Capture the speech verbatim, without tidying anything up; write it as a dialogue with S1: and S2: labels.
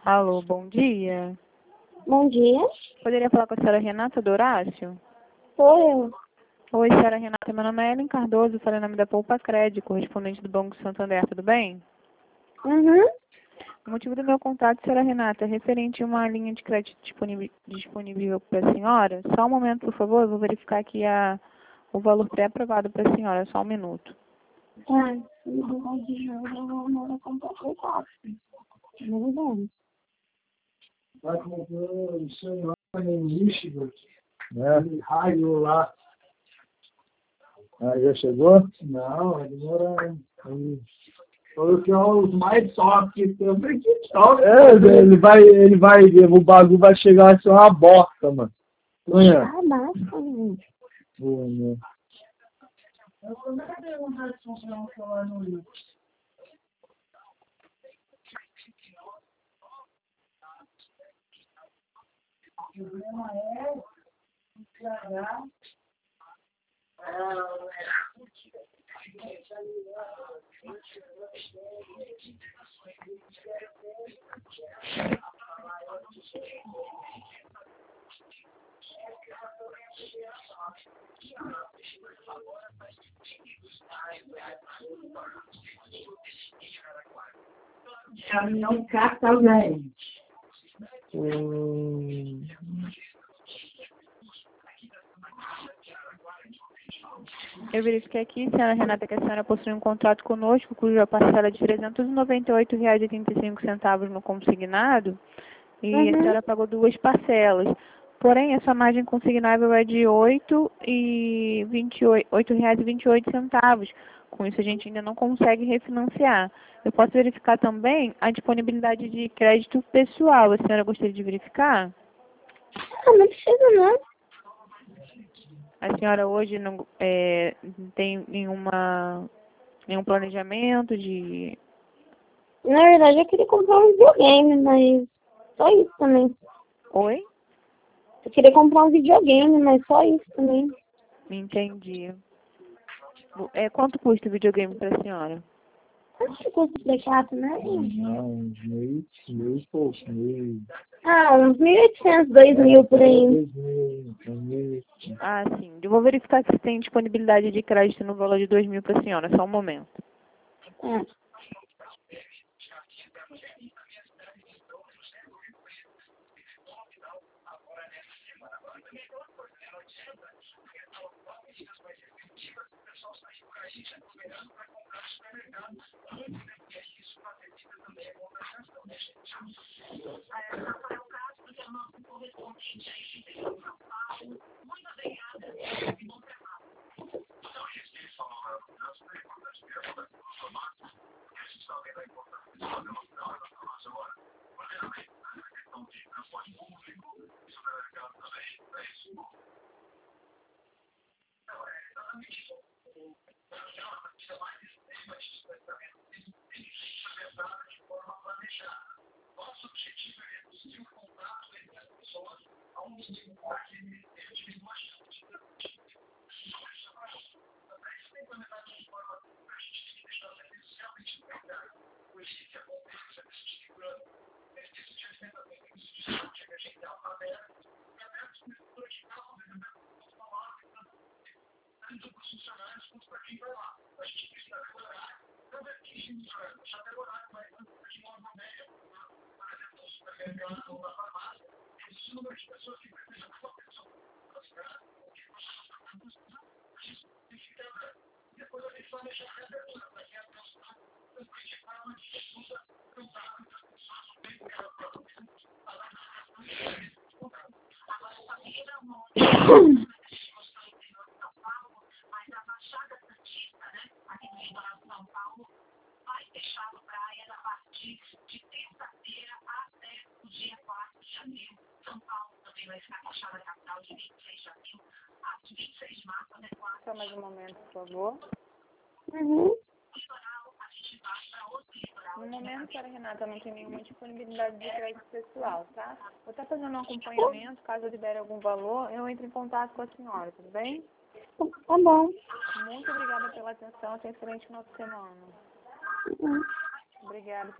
S1: Alô, bom dia.
S2: Bom dia.
S1: Poderia falar com a senhora Renata do Horácio?
S2: Sou eu.
S1: Oi, senhora Renata, meu nome é Ellen Cardoso, falei em nome da Poupa Crédito, correspondente do Banco Santander, tudo bem?
S2: Uhum.
S1: O motivo do meu contato, senhora Renata, é referente a uma linha de crédito disponível, disponível para a senhora. Só um momento, por favor, eu vou verificar aqui a, o valor pré-aprovado para a senhora, só um minuto.
S2: Tá. Não comprar Não
S3: Vai comprando o celular em Michigan, né? Raio lá. Ah, já chegou? Não, vai demorar. Falou que é os mais top que tem. Eu falei, que top? É, ele vai, ele vai, o bagulho vai chegar a ser uma bosta, mano. Amanhã.
S2: Ah, basta, gente.
S3: Eu não tenho vontade de funcionar um celular no livro. O problema é estragar.
S2: Caminhão cata, velho.
S3: Hum.
S1: Eu verifiquei aqui, senhora Renata, que a senhora possui um contrato conosco, cuja parcela é de trezentos e noventa e oito reais e oitenta e cinco centavos no consignado, e
S2: Uhum.
S1: a senhora pagou duas parcelas. Porém, essa margem consignável é de oito e vinte e oito, oito reais e vinte e oito centavos. Com isso, a gente ainda não consegue refinanciar. Eu posso verificar também a disponibilidade de crédito pessoal. A senhora gostaria de verificar?
S2: Ah, não precisa, não.
S1: A senhora hoje não é, tem nenhuma, nenhum planejamento de...
S2: Na verdade, eu queria comprar um videogame, mas só isso também.
S1: Oi?
S2: Eu queria comprar um videogame, mas só isso também.
S1: Entendi. É, quanto custa o videogame para a senhora?
S2: Quanto que custa esse chato, né?
S3: Não, uns meio, meio e pouco, meio.
S2: Ah, uns mil e oitocentos, dois mil por aí.
S3: Dois mil, meio.
S1: Ah, sim. Eu vou verificar se tem disponibilidade de crédito no valor de dois mil para a senhora. Só um momento.
S2: É.
S1: Só mais um momento, por favor.
S2: Uhum.
S1: No momento, senhora Renata, não tem nenhuma disponibilidade de crédito pessoal, tá? Vou estar fazendo um acompanhamento, caso eu libere algum valor, eu entro em contato com a senhora, tudo bem?
S2: Tá bom.
S1: Muito obrigada pela atenção, tenha um excelente final de semana.
S2: Uhum.
S1: Obrigada.